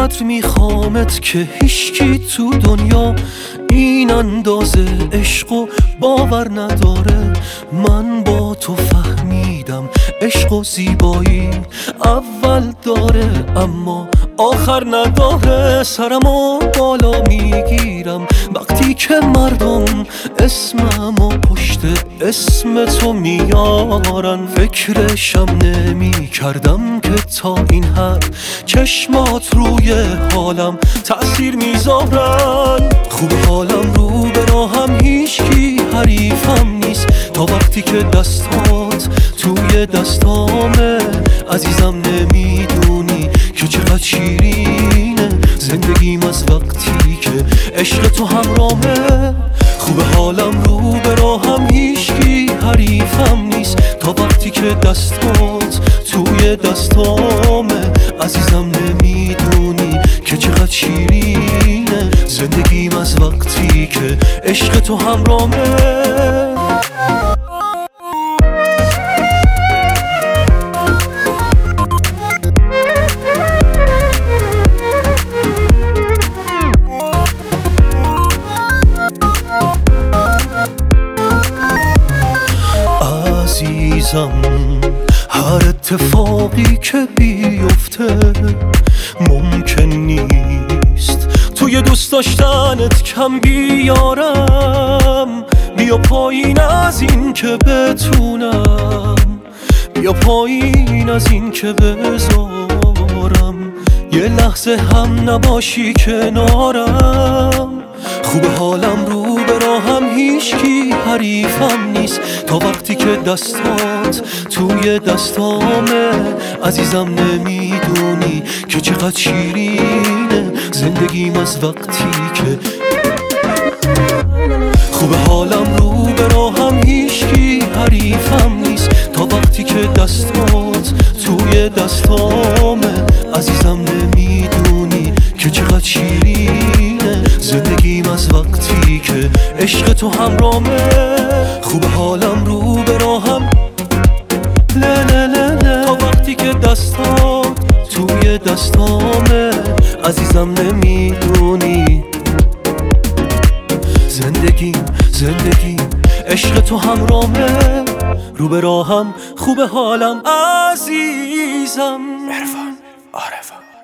اینقدر میخوامت که هیچکی تو دنیا این اندازه عشق و باور نداره. من با تو فهمیدم عشق و زیبایی اول داره اما آخر نداره. سرمو بالا میگیرم وقتی که مردم اسممو پشت اسم تو میارن. فکرشم نمی کردم که تا این حد چشمات روی حالم تأثیر میذارن. خوب حالم رو به راهم هیچکی حریفم نیست تا وقتی که دستات توی دستامه. عزیزم نمیدونی که چقدر شیرینه زندگیم از وقتی که عشق تو همرامه. خوب حالم رو به راهم هیچکی حریفم نیست تا وقتی که دستات توی دستامه. عزیزم نمیدونی که چقدر شیرینه زندگیم از وقتی که عشق تو همرامه. عزیزم هر اتفاقی که بیفته ممکن نیست توی دوست داشتنت کم بیارم. بیا پایین از این که بتونم، بیا پایین از این که بذارم یه لحظه هم نباشی کنارم. خوب حالم رو به راهم هیچکی حریفم نیست تا وقتی که دستات توی دستامه. عزیزم نمیدونی که چقدر شیرینه زندگیم از وقتی که خوب حالم رو به راهم هیچکی حریفم نیست تا وقتی که دستات توی دستامه. عزیزم نمیدونی که چقدر شیرینه زندگیم از وقتی که عشق تو همرامه. خوب حالم رو به راهم تا وقتی که دستات توی دستامه. عزیزم نمیدونی زندگیم عشق تو همرامه. رو به راهم خوب حالم عزیزم. عرفان عارفان.